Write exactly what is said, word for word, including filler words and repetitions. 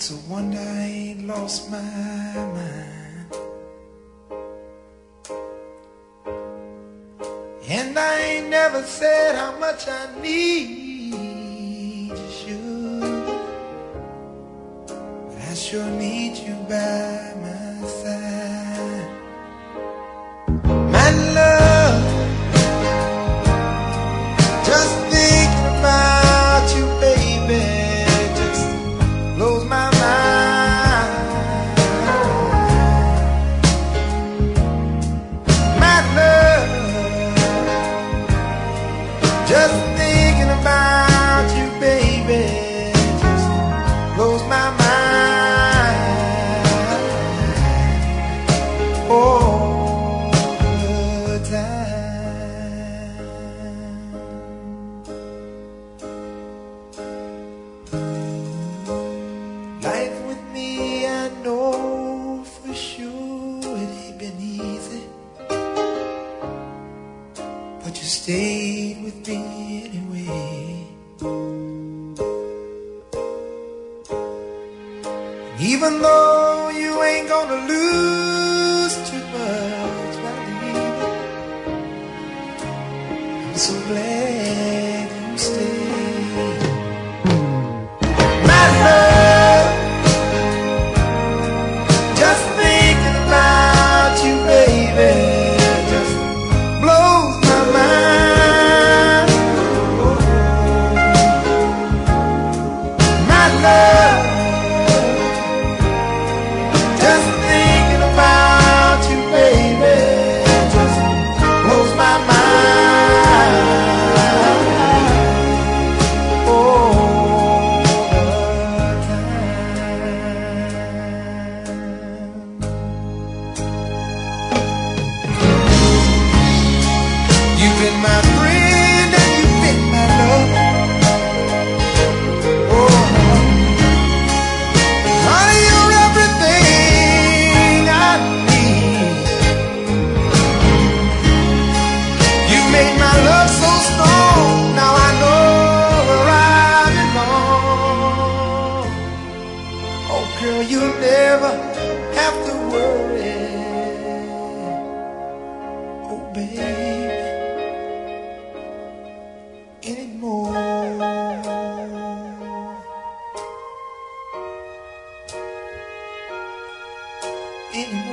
It's a wonder I ain't lost my mind. And I ain't never said how much I need you, but I sure need you by my side. My love, just thinking about you, baby, just blows my mind. My love, just thinking about you, baby, just blows my mind. All the time. Life with me, I know for sure it ain't been easy, but you stayed with me anyway. Even though you ain't gonna lose too much, my baby, I'm so glad you stayed. My love, just thinking about you, baby, just blows my mind. My love, just thinking about you, baby, just blows my mind. All the time. You've been my friend and you've been my love. Oh, honey, you're everything I need. You made my love so strong. Now I know where I belong. Oh, girl, you'll never have to worry. Oh, baby, anymore. Anymore.